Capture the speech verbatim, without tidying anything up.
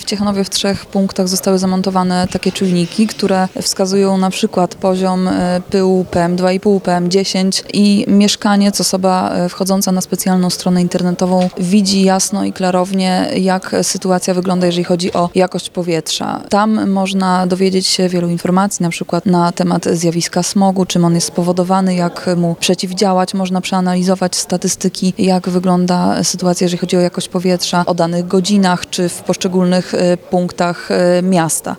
Ciechanowie w trzech punktach zostały zamontowane takie czujniki, które wskazują na przykład poziom e, pyłu P M dwa i pół, P M dziesięć i mieszkaniec, osoba e, wchodząca na specjalną stronę internetową widzi jasno i klarownie, jak sytuacja wygląda, jeżeli chodzi o jakość powietrza. Tam można dowiedzieć się wielu informacji, na przykład na temat zjawiska smogu, czym on jest spowodowany, jak mu przeciwdziałać. Można przeanalizować statystyki, jak wygląda sytuacja, jeżeli chodzi o jakość powietrza, o danych godzinach czy w poszczególnych e, punktach e, miasta.